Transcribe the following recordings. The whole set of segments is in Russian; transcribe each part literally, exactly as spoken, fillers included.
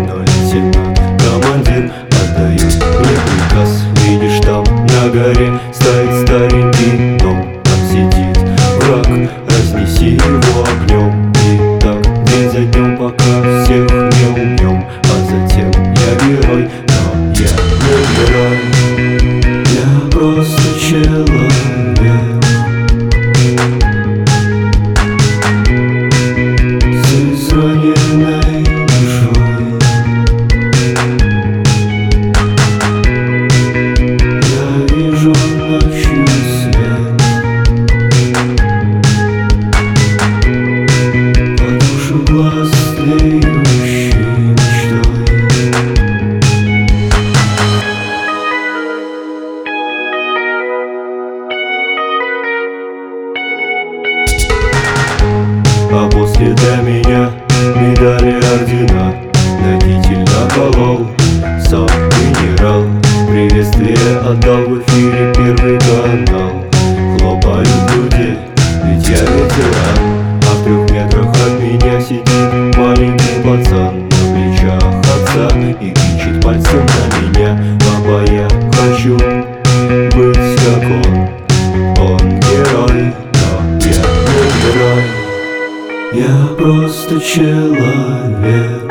ноль семь. Командир отдает мне приказ. Видишь, там на горе стоит старенький дом. Там сидит враг, разнеси его огнем. И так день за днем, пока всех не убьем. А затем я герой, но я не герой. Я просто человек с израненной душой. Я вижу ночью свет, по душу глаз тлеющий мечтой. А после для меня медали, ордена, на китель наколол сам генерал. Приветствие отдал в эфире Первый канал. Хлопают люди, ведь я ветеран. А в трех метрах от меня сидит маленький пацан на плечах отца и кричит пальцем на меня: папа, я хочу быть как он. Он герой, но я не герой. Я просто человек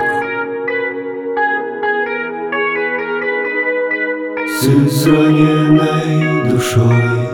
с израненной душой.